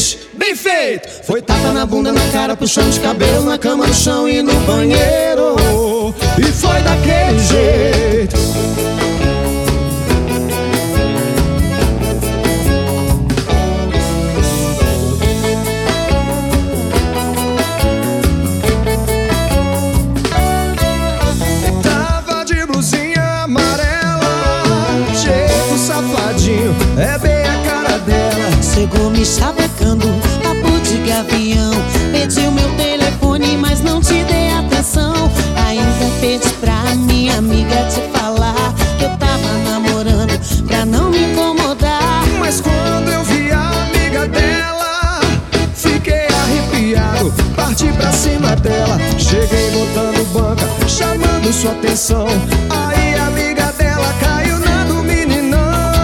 Vixe, bem feito! Foi tapa na bunda, na cara, puxão de cabelo, na cama, no chão e no banheiro. E foi daquele jeito. Tava de blusinha amarela, jeito safadinho, é bem a cara dela. Chegou me chavecando, papo de gavião. Pediu meu telefone, mas não te dei atenção. Ainda pedi pra minha amiga te falar que eu tava namorando, pra não me incomodar. Mas quando eu vi a amiga dela, fiquei arrepiado, parti pra cima dela. Cheguei botando banca, chamando sua atenção. Aí a amiga dela caiu na do meninão.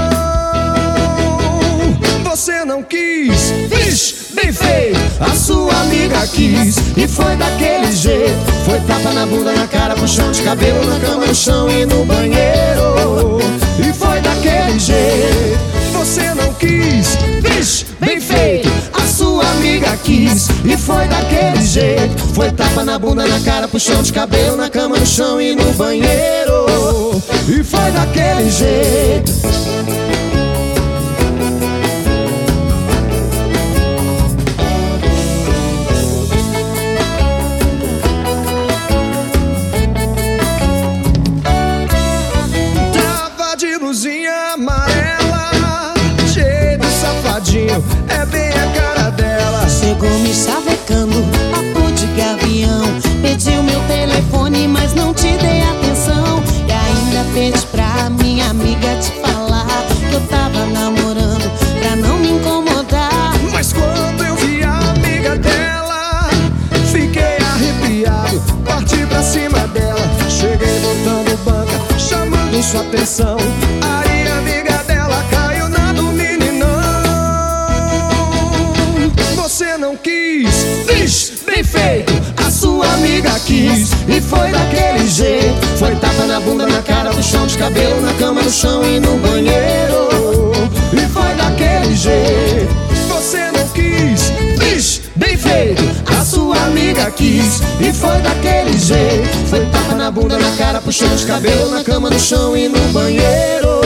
Você não quis, vixe, bem feito, a sua amiga quis. E foi daquele jeito. Foi tapa na bunda, na cara, puxão de cabelo, na cama, no chão e no banheiro. E foi daquele jeito. Você não quis, vixe, bem feito, a sua amiga quis. E foi daquele jeito. Foi tapa na bunda, na cara, puxão de cabelo, na cama, no chão e no banheiro. E foi daquele jeito. De blusinha amarela, jeito safadinho, é bem a cara dela. Chegou me chavecando, papo de gavião. Pediu meu telefone, mas não te dei atenção. E ainda pedi pra minha amiga te falar que eu tava namorando, pra não me incomodar. Mas quando eu vi a amiga dela, fiquei arrepiado, parti pra cima dela. Cheguei botando banca, chamando sua atenção. Aí a amiga dela caiu na do meninão. Você não quis, vixe, bem feito, a sua amiga quis. E foi daquele jeito. Foi tapa na bunda, na cara, puxão de cabelo, na cama, no chão e no banheiro. E foi daquele jeito. Você não quis, vixe, bem feito, a sua amiga quis. E foi daquele jeito. Foi tapa na bunda, na cara, puxão de cabelo, na cama, no chão e no banheiro.